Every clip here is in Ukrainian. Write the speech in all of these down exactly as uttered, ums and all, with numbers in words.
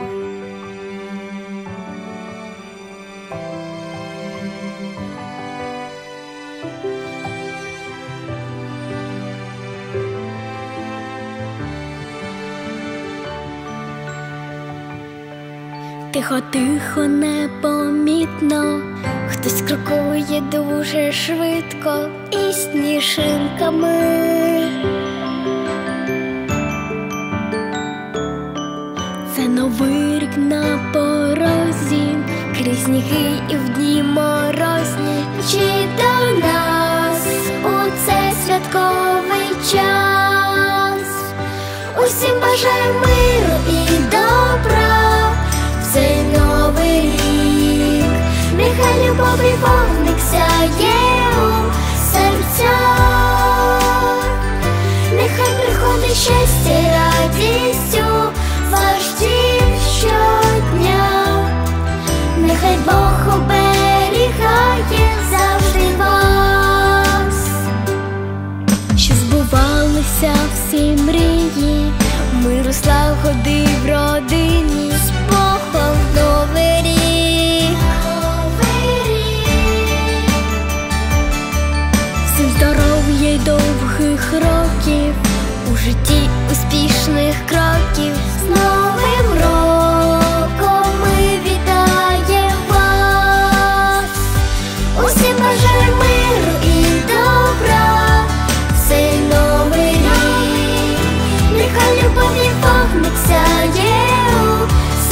Тихо-тихо, непомітно, хтось крокує дуже швидко і сніжинками. Це новий рік на порозі, крізь сніги і в дні морозні. Чи до нас у цей святковий час усім бажаю миру і добра. Цей новий рік, нехай любов і вогник сяє у серцях, нехай приходить щастя й радість у ваш дім щодня, нехай Бог оберігає завжди вас, що збувалися всі мрії, миру, слагоди в родині. Новий рік, новий рік, всім здоров'я й довгих років, у житті успішних кроків. З Новим роком ми вітаємо вас, усім бажаю миру і добра. Цей новий рік, нехай любов і вогник сяє у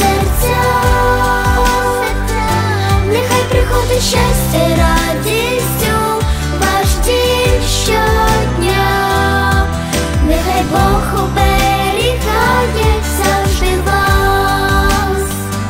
нехай приходить щастя й радість у ваш дім щодня, нехай Бог оберігає завжди вас.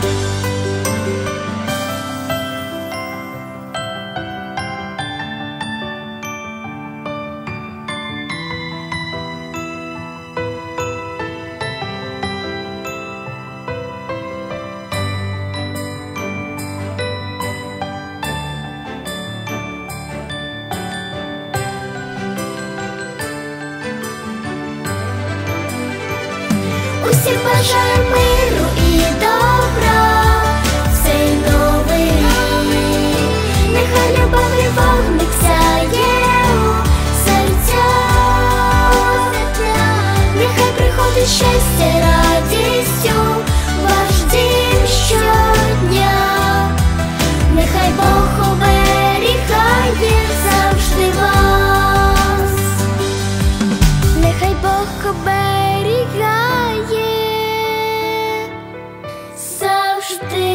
Усім бажаю миру і добра. Цей новий рік, нехай любов і вогник сяє у серцях, нехай приходить щастя й радість у ваш дім щодня, нехай Бог оберігає завжди вас, нехай Бог оберігає завжди.